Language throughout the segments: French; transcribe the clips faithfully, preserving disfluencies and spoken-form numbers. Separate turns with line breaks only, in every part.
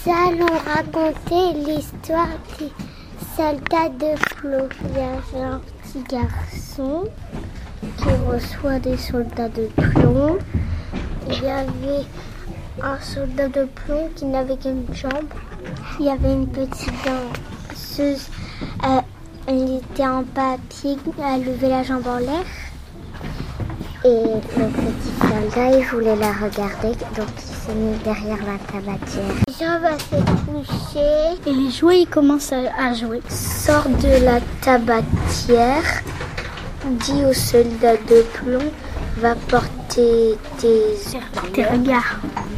allons raconter l'histoire des soldats de plomb. Il y avait un petit garçon qui reçoit des soldats de plomb. Il y avait un soldat de plomb qui n'avait qu'une jambe. Il y avait une petite danseuse. Euh, elle était en papier, elle levait la jambe en l'air. Et le petit soldat, il voulait la regarder, donc il s'est mis derrière la tabatière. Jean va se coucher.
Et les jouets, ils commencent à, à jouer.
Sort de la tabatière, dit au soldat de plomb, va porter tes,
tes regards.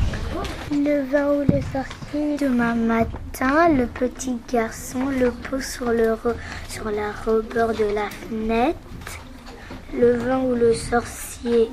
Le vin ou le sorcier. Demain matin, le petit garçon le pose sur, le re, sur la rebord de la fenêtre. Le vin ou le sorcier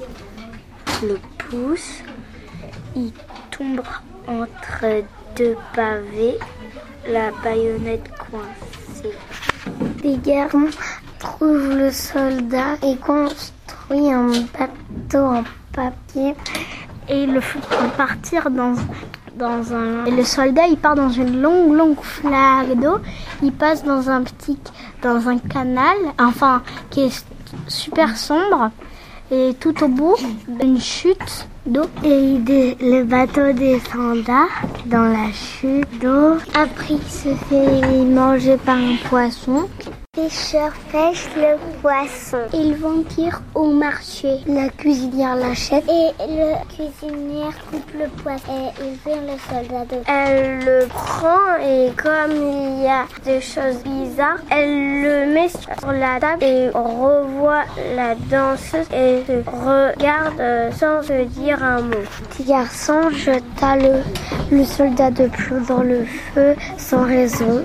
le pousse. Il tombe entre deux pavés, la baïonnette coincée. Les garçons trouvent le soldat et construisent un bateau en papier.
Et le font partir dans, dans un... Et le soldat, il part dans une longue, longue flaque d'eau. Il passe dans un petit... dans un canal, enfin, qui est super sombre. Et tout au bout, une chute d'eau.
Et de, le bateau descenda dans la chute d'eau. Après, il se fait manger par un poisson. Les pêcheurs pêchent le poisson. Ils vont dire au marché. La cuisinière l'achète. Et le cuisinière coupe le poisson. Et il vient le soldat de... Elle le prend et comme il y a des choses bizarres, elle le met sur la table et revoit la danseuse et se regarde sans se dire un mot. Le petit garçon jeta le, le soldat de plomb dans le feu sans raison.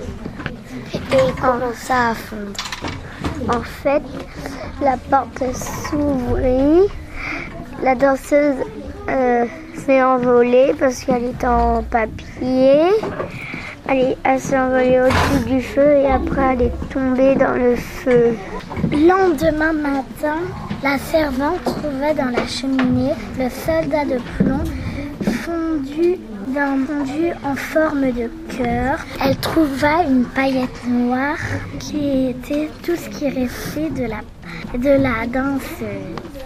Et il commença à fondre. En fait, la porte s'ouvrit. La danseuse euh, s'est envolée parce qu'elle était en papier. Elle, elle s'est envolée au-dessus du feu et après elle est tombée dans le feu.
Le lendemain matin, la servante trouva dans la cheminée le soldat de plomb fondu d'un fondu en forme de cœur. Elle trouva une paillette noire qui était tout ce qui restait de la, de la danseuse.